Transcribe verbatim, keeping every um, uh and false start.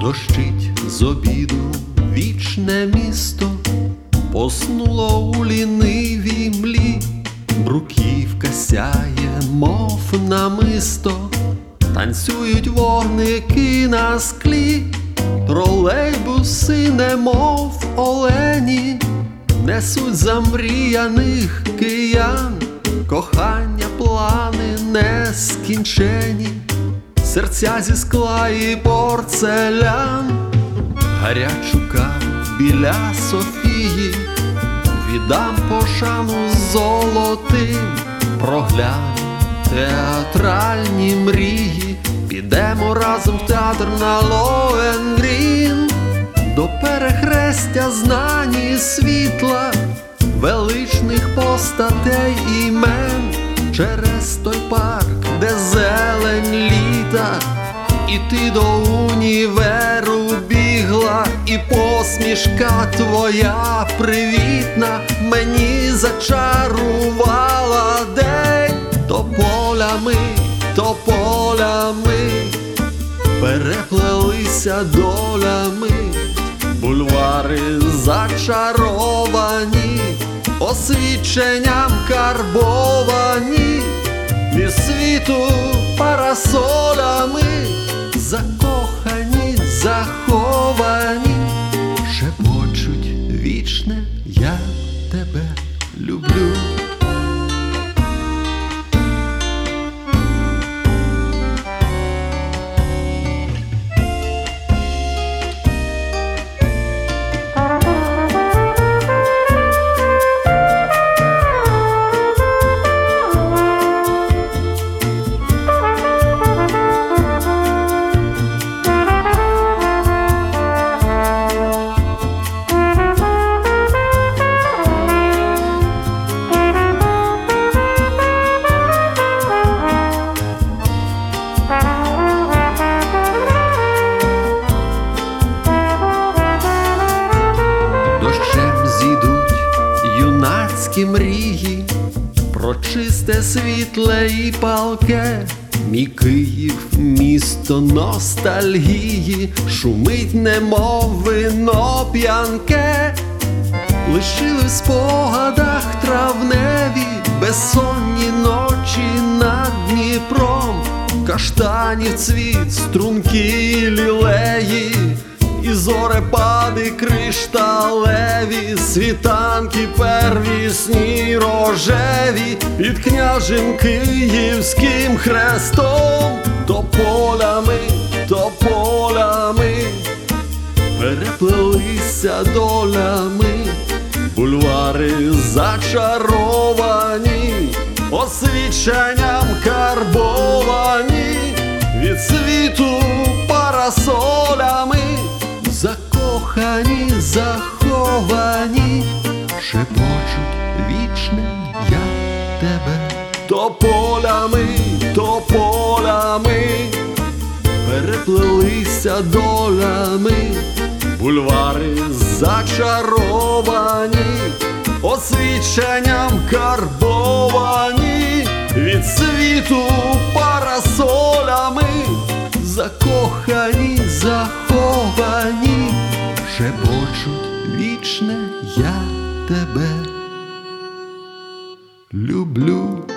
Дощить з обіду вічне місто, поснуло у лінивій млі, бруківка сяє, мов намисто, танцюють вогники на склі, тролейбуси, немов олені, несуть замріяних киян, кохання, плани нескінчені, серця зі скла і порцелян. Гарячу каву біля Софії віддам пошану золотим, прогляну театральні мрії, підемо разом в театр на Лоенгрін, до перехрестя знань і світла, величних постатей імен, через той парк, де зелень літа, і ти до універу бігла, і посмішка твоя привітна мені зачарувала день. Тополями, тополями переплелися долями, бульвари зачаровані, освіченням карбовані, від світу парасолями, закохані, заховані, шепочуть вічне я тебе люблю. Дощем зійдуть юнацькі мрії про чисте, світле і палке. Мій Київ — місто ностальгії, шумить, немов вино п'янке. Лишили в спогадах травневі безсонні ночі над Дніпром, каштанів цвіт, струнки лілеї, і зорепади кришталеві, світанки первісні рожеві, під княжим Київським хрестом. Тополями, тополями переплелися долями, бульвари зачаровані, освіченням карбовані, від світу парасолями, закохані, заховані, шепочуть вічне я тебе. Тополями, тополями переплелися долями, бульвари зачаровані, освіченням карбовані, від світу парасолями, закохані, заховані, шепочуть вічне я тебе люблю.